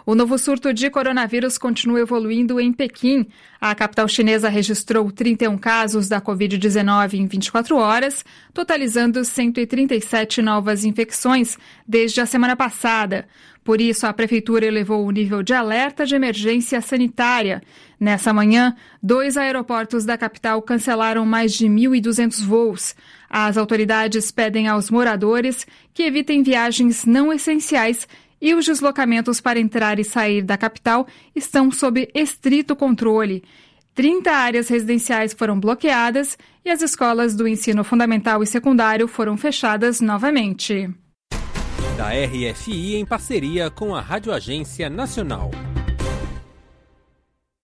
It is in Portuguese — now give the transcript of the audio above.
O novo surto de coronavírus continua evoluindo em Pequim. A capital chinesa registrou 31 casos da Covid-19 em 24 horas, totalizando 137 novas infecções desde a semana passada. Por isso, a prefeitura elevou o nível de alerta de emergência sanitária. Nessa manhã, 2 aeroportos da capital cancelaram mais de 1.200 voos. As autoridades pedem aos moradores que evitem viagens não essenciais e os deslocamentos para entrar e sair da capital estão sob estrito controle. 30 áreas residenciais foram bloqueadas e as escolas do ensino fundamental e secundário foram fechadas novamente. Da RFI em parceria com a Rádio Agência Nacional.